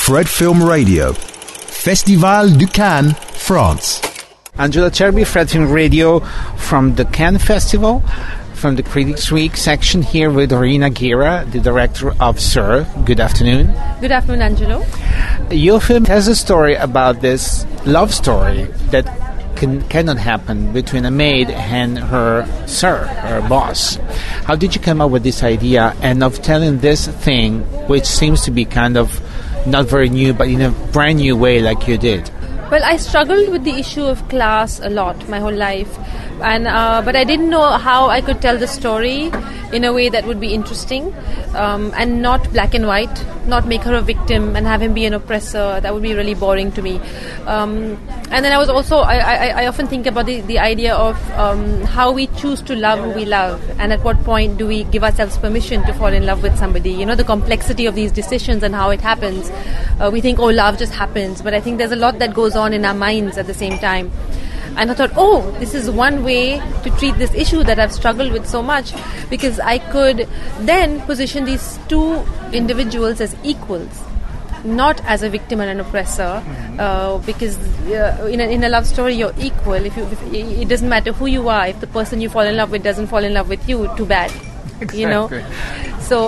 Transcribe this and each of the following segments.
Fred Film Radio. Festival du Cannes, France. Angelo Cerbi, Fred Film Radio from the Cannes Festival, from the Critics Week section here with Rina Ghira, the director of Sir. Good afternoon. Good afternoon, Angelo. Your film has a story about this love story that cannot happen between a maid and her sir, her boss. How did you come up with this idea and of telling this thing, which seems to be kind of not very new, but in a brand new way like you did? Well, I struggled with the issue of class a lot my whole life, and but I didn't know how I could tell the story in a way that would be interesting and not black and white, not make her a victim and have him be an oppressor. That would be really boring to me. And then I was also, I often think about the idea of how we choose to love who we love, and at what point do we give ourselves permission to fall in love with somebody. You know, the complexity of these decisions and how it happens. We think, oh, love just happens, but I think there's a lot that goes on in our minds at the same time. And I thought, oh, this is one way to treat this issue that I've struggled with so much, because I could then position these two individuals as equals, not as a victim and an oppressor, because in a love story you're equal. If it doesn't matter who you are, if the person you fall in love with doesn't fall in love with you, too bad. Exactly. You know, so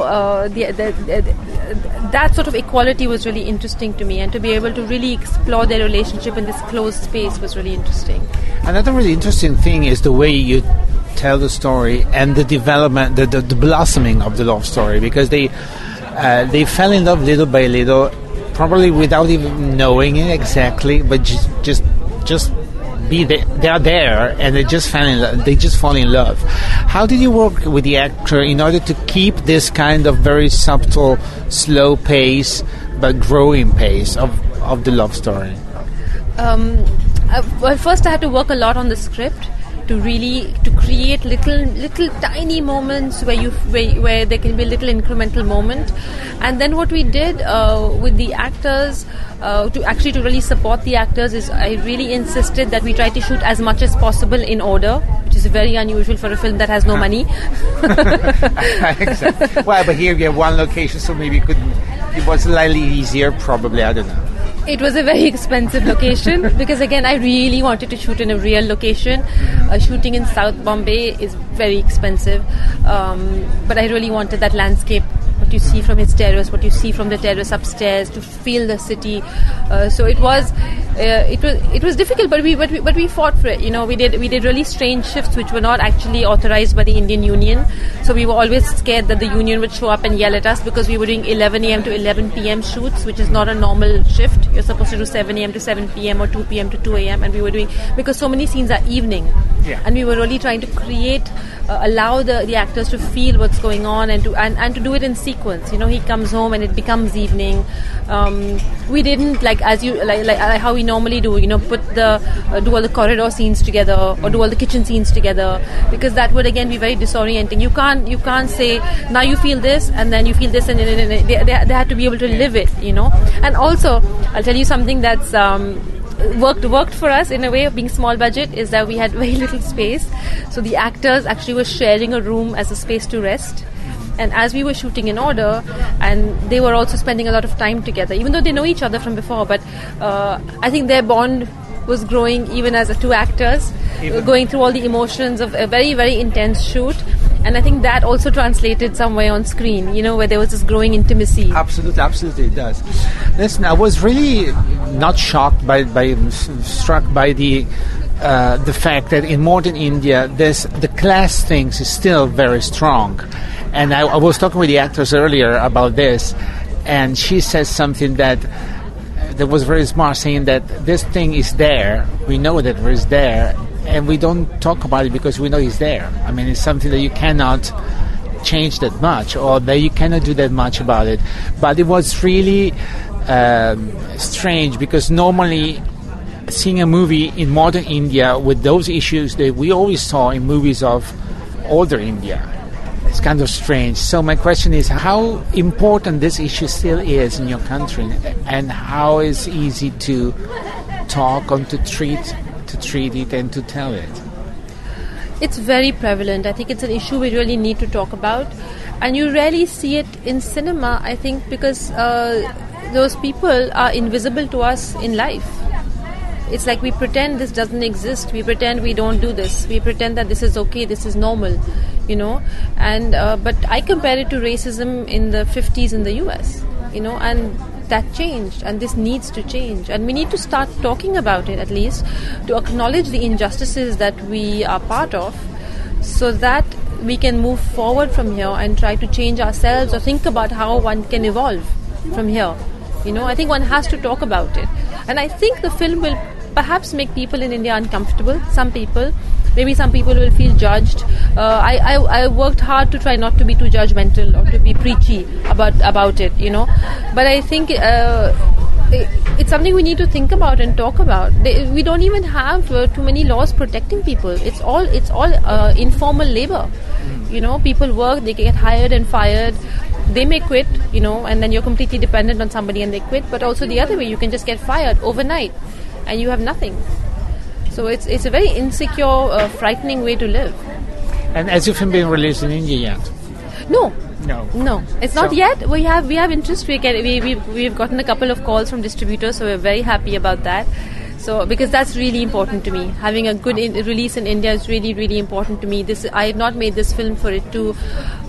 that sort of equality was really interesting to me, and to be able to really explore their relationship in this closed space was really interesting. Another really interesting thing is the way you tell the story and the development, the blossoming of the love story, because they fell in love little by little, probably without even knowing it exactly, but just they are there and they just fall in love. How did you work with the actor in order to keep this kind of very subtle, slow pace but growing pace of the love story? Well, first I had to work a lot on the script to create little tiny moments where there can be a little incremental moment. And then what we did with the actors, to really support the actors, is I really insisted that we try to shoot as much as possible in order, which is very unusual for a film that has no money. Exactly. Well, but here we have one location, so maybe it was slightly easier, probably, I don't know. It was a very expensive location because, again, I really wanted to shoot in a real location. Shooting in South Bombay is very expensive, but I really wanted that landscape, what you see from its terrace, what you see from the terrace upstairs, to feel the city. So it was difficult, but we fought for it. You know, we did really strange shifts which were not actually authorized by the Indian Union. So we were always scared that the union would show up and yell at us, because we were doing 11 a.m. to 11 p.m. shoots, which is not a normal shift. You're supposed to do 7 a.m. to 7 p.m. or 2 p.m. to 2 a.m. and we were doing, because so many scenes are evening. Yeah. And we were really trying to create, allow the actors to feel what's going on and to do it in sequence. You know, he comes home and it becomes evening. We didn't like how we normally do. You know, do all the corridor scenes together or do all the kitchen scenes together, because that would again be very disorienting. You can't say now you feel this and then you feel this, and they had to be able to live it. You know, and also I'll tell you something that's worked for us in a way of being small budget, is that we had very little space, so the actors actually were sharing a room as a space to rest. And as we were shooting in order, and they were also spending a lot of time together, even though they know each other from before, but I think their bond was growing even as two actors, going through all the emotions of a very, very intense shoot. And I think that also translated somewhere on screen, you know, where there was this growing intimacy. Absolutely, it does. Listen, I was really not shocked struck by the fact that in modern India, the class things is still very strong. And I was talking with the actors earlier about this, and she says something that was very smart, saying that this thing is there. We know that it is there, and we don't talk about it because we know it's there. I mean, it's something that you cannot change that much, or that you cannot do that much about it. But it was really strange, because normally seeing a movie in modern India with those issues that we always saw in movies of older India, it's kind of strange. So my question is, how important this issue still is in your country, and how is easy to talk on, to treat it and to tell it? It's very prevalent. I think it's an issue we really need to talk about. And you rarely see it in cinema, I think, because those people are invisible to us in life. It's like we pretend this doesn't exist. We pretend we don't do this. We pretend that this is okay, this is normal, And but I compare it to racism in the 50s in the US, and that changed, and this needs to change. And we need to start talking about it, at least, to acknowledge the injustices that we are part of, so that we can move forward from here and try to change ourselves or think about how one can evolve from here. I think one has to talk about it. And I think the film will perhaps make people in India uncomfortable. Some people will feel judged. I worked hard to try not to be too judgmental or to be preachy about it, But I think it's something we need to think about and talk about. We don't even have too many laws protecting people. It's all informal labor. People work, they get hired and fired. They may quit, and then you're completely dependent on somebody and they quit. But also the other way, you can just get fired overnight and you have nothing. So it's a very insecure, frightening way to live. And has your film been released in India yet? No, it's not yet. We have interest. We've gotten a couple of calls from distributors, so we're very happy about that. So because that's really important to me, having a good release in India is really, really important to me. I have not made this film for it to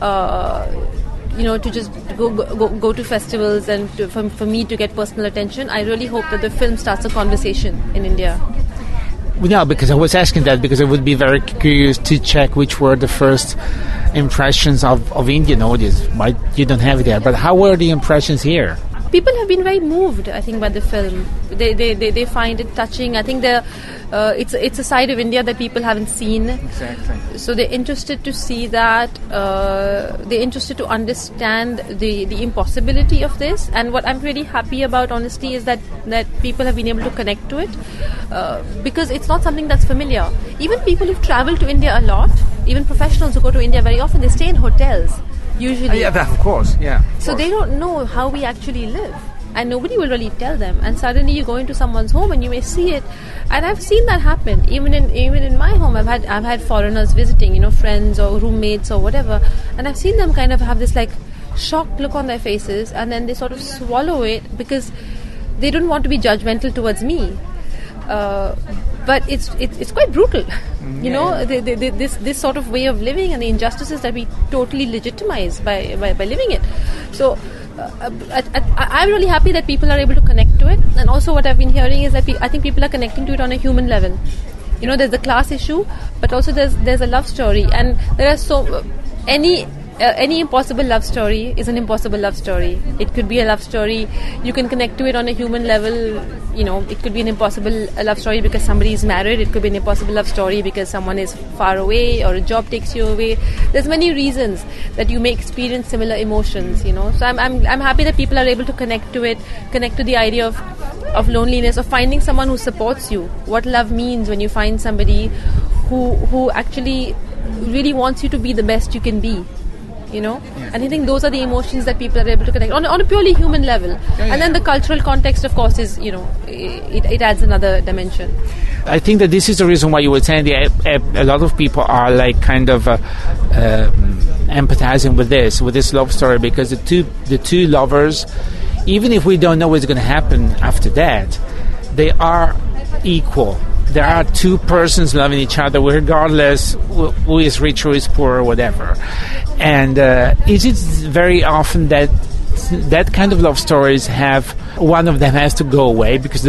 to just go to festivals and for me to get personal attention. I really hope that the film starts a conversation in India. No, because I was asking that because I would be very curious to check which were the first impressions of Indian audience. Why you don't have it there, but how were the impressions here? People have been very moved, I think, by the film. They find it touching. I think it's a side of India that people haven't seen. Exactly. So they're interested to see that. They're interested to understand the impossibility of this. And what I'm really happy about, honestly, is that people have been able to connect to it because it's not something that's familiar. Even people who've traveled to India a lot, even professionals who go to India very often, they stay in hotels. Usually. Yeah, of course, yeah. So they don't know how we actually live. And nobody will really tell them. And suddenly you go into someone's home and you may see it. And I've seen that happen. Even in my home, I've had foreigners visiting, friends or roommates or whatever. And I've seen them kind of have this like shocked look on their faces, and then they sort of swallow it because they don't want to be judgmental towards me. But it's quite brutal, this sort of way of living and the injustices that we totally legitimize by living it. So I'm really happy that people are able to connect to it. And also what I've been hearing is that I think people are connecting to it on a human level. There's the class issue, but also there's a love story, and there are any impossible love story is an impossible love story. It could be a love story. You can connect to it on a human level. It could be an impossible love story because somebody is married. It could be an impossible love story because someone is far away or a job takes you away. There's many reasons that you may experience similar emotions, So I'm happy that people are able to connect to it, connect to the idea of loneliness, of finding someone who supports you. What love means when you find somebody who actually really wants you to be the best you can be. And I think those are the emotions that people are able to connect on a purely human level. And then the cultural context, of course, is it adds another dimension. I think that this is the reason why you were saying a lot of people are like kind of empathizing with this love story, because the two lovers, even if we don't know what's going to happen after that, they are equal. There are two persons loving each other, regardless who is rich or is poor or whatever. And is it very often that kind of love stories have one of them has to go away because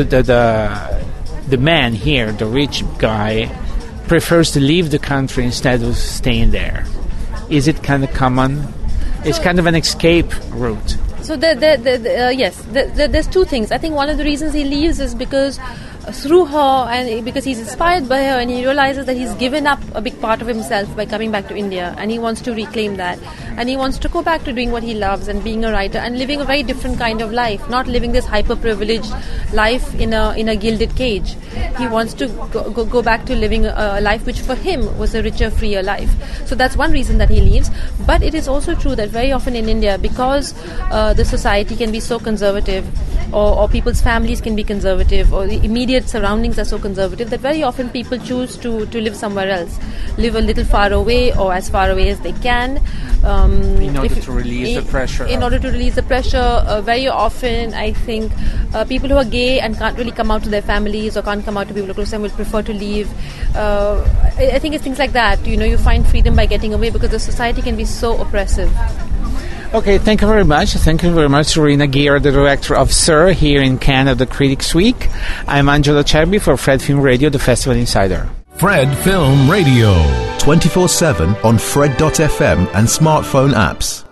the man here, the rich guy, prefers to leave the country instead of staying there? Is it kind of common? It's kind of an escape route. So yes, there's two things. I think one of the reasons he leaves is because through her, and because he's inspired by her, and he realizes that he's given up a big part of himself by coming back to India, and he wants to reclaim that, and he wants to go back to doing what he loves and being a writer and living a very different kind of life, not living this hyper-privileged life in a gilded cage. He wants to go back to living a life which for him was a richer, freer life. So that's one reason that he leaves. But it is also true that very often in India, because the society can be so conservative, or people's families can be conservative, or the immediate surroundings are so conservative that very often people choose to live somewhere else, live a little far away or as far away as they can. In order to release the pressure. In order to release the pressure, very often I think people who are gay and can't really come out to their families or can't come out to people close to them will prefer to leave. I think it's things like that. You find freedom by getting away because the society can be so oppressive. Okay, thank you very much. Thank you very much, Rina Gear, the director of SIR here in Canada Critics Week. I'm Angelo Cerbi for Fred Film Radio, the Festival Insider. Fred Film Radio. 24/7 on Fred.fm and smartphone apps.